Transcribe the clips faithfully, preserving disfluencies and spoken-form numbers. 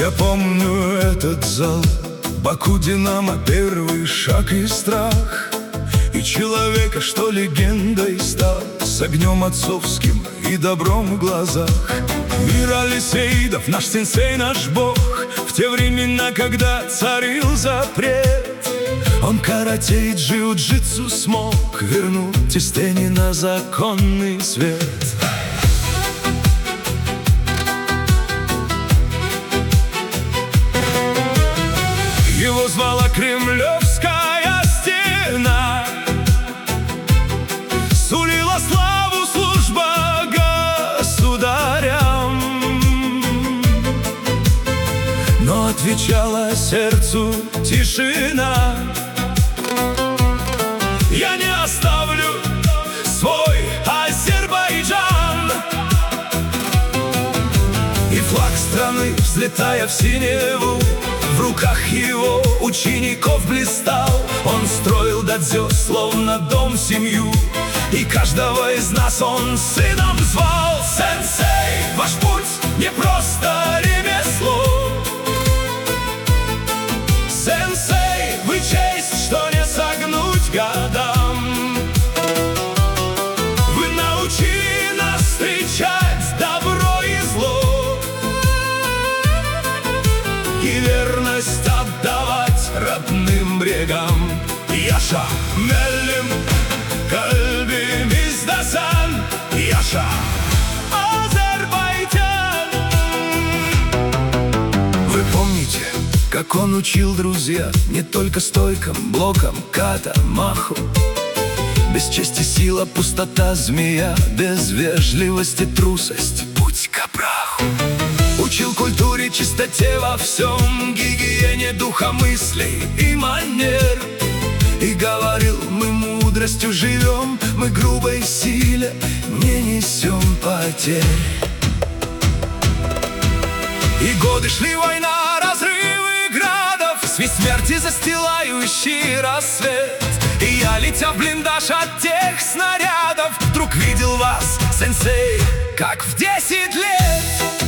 Я помню этот зал, Баку, Динамо, первый шаг и страх, и человека, что легендой стал, с огнем отцовским и добром в глазах. Мир Алисеидов, наш сенсей, наш бог, в те времена, когда царил запрет, он карате и джиу-джитсу смог вернуть из тени на законный свет. Его звала Кремлевская стена, сулила славу служба государям, но отвечала сердцу тишина. Я не оставлю свой Азербайджан. И флаг страны, взлетая в синеву, в руках его учеников блистал. Он строил дадзё, словно дом, семью, и каждого из нас он сыном звал. Сенсей, ваш путь не просто ремесло. Сенсей, вы честь, что не согнуть годам. Вы научили нас встречать добро и зло, и верность отдавать родным брегам. Яша меллим кальбим издасан, Яша Азербайджан. Вы помните, как он учил, друзья, не только стойкам, блокам, ката, маху? Без чести сила, пустота, змея, без вежливости трусость, путь к праху. Учил культуре, чистоте во всем, гигиене духа, мыслей и манер. И говорил: мы мудростью живем, мы грубой силе не несем потерь. И годы шли, война, разрывы градов, свист смерти, застилающий рассвет. И я, летя в блиндаж от тех снарядов, вдруг видел вас, сенсей, как в десять лет.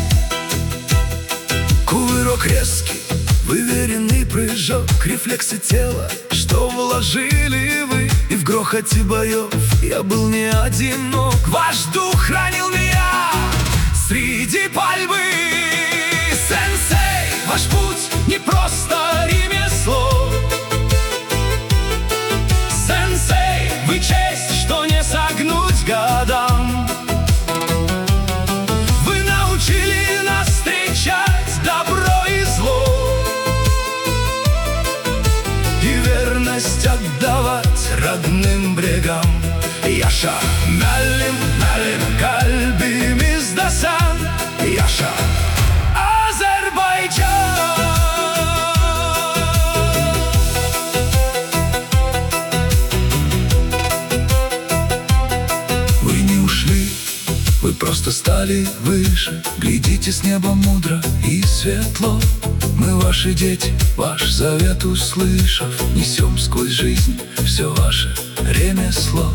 Кувырок резкий, выверенный прыжок, рефлексы тела, что вложили вы. И в грохоте боев я был не одинок. Ваш дух хранил меня среди пальбы. Сенсей, ваш путь не просто ремесло. Сенсей, вы честь, что не согнуть годам. Вы научили нас встречать добро и зло, и верность отдавать родным брегам. Яша меллим, меллим кальбим издасан, Яша Азербайджан. Вы не ушли, вы просто стали выше. Глядите с неба мудро и светло. Мы ваши дети, ваш завет услышав, несем сквозь жизнь все ваше ремесло.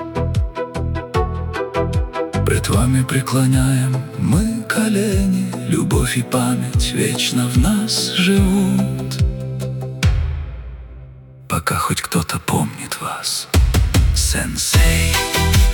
Пред вами преклоняем мы колени, любовь и память вечно в нас живут, пока хоть кто-то помнит вас, сенсей.